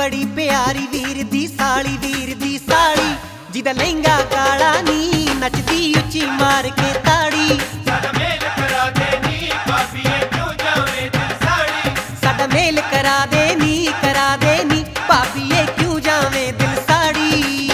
बड़ी प्यारी वीर दी साली जिदा लहंगा काला नी नचदी उची मार के ताड़ी। साडा मेल करा दे नी भाभीए क्यों जावे दिल साड़ी। साडा मेल करा दे नी भाभीए क्यों जावे दिल साड़ी।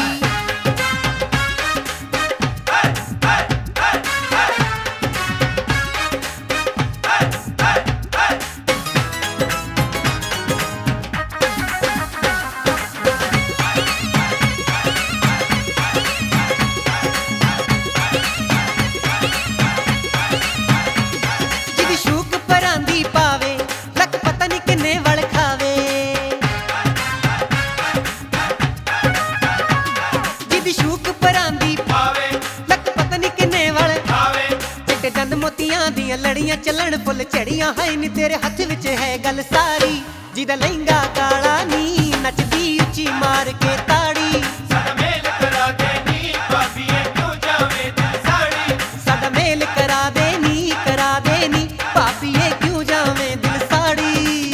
मोतियां दियां लड़ियां चलन फुल चढ़ियां है नी तेरे हथ विच है गल सारी। जिदा लहंगा काला नी नचदी उची मार के ताड़ी। साडा मेल करा दे नी भाभीए क्यों जावे दिल साड़ी। साडा मेल करा दे नी भाभीए क्यों जावे दिल साड़ी।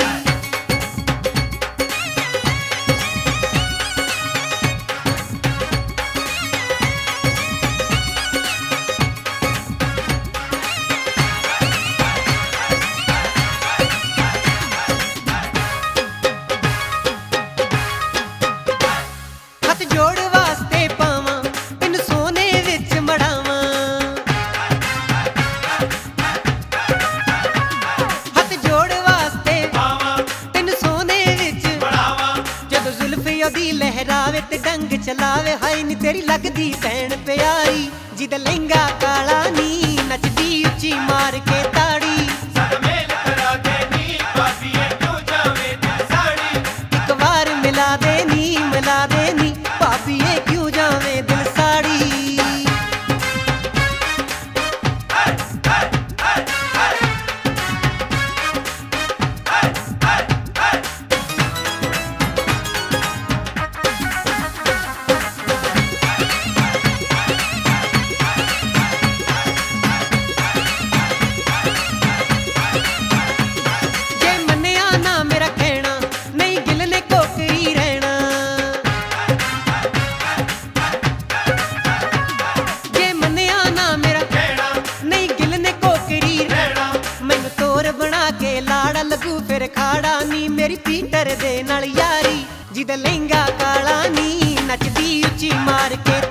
जोड़ वास्ते पावां तैनूं सोने विच मड़ावां। हथ जोड़ वास्ते पावां तैनूं सोने विच मड़ावां। जदों जुल्फ ओदी लहरावे ते डंग चलावे हाय नी तेरी लगदी भैण प्यारी। जिदा लहंगा काला नी नचदी उची मार के ताड़ी। साडा मेल करा दे नी भाभीए क्यों जावे दिल साड़ी। एक बार मिला दे नी भाभीए क्यों जावे दिल साड़ी। जे मन्निया ना मेरा कहना नहीं गिल ने कोकरी रहना। जे मन्निया ना मेरा कहना नहीं गिल ने कोकरी रहना। मैनू तोर बना के लाड़ा लगू फिर खाड़ा नी मेरी पीटर दे नाल यारी। जिदा लहंगा काला नी नचदी उची मार के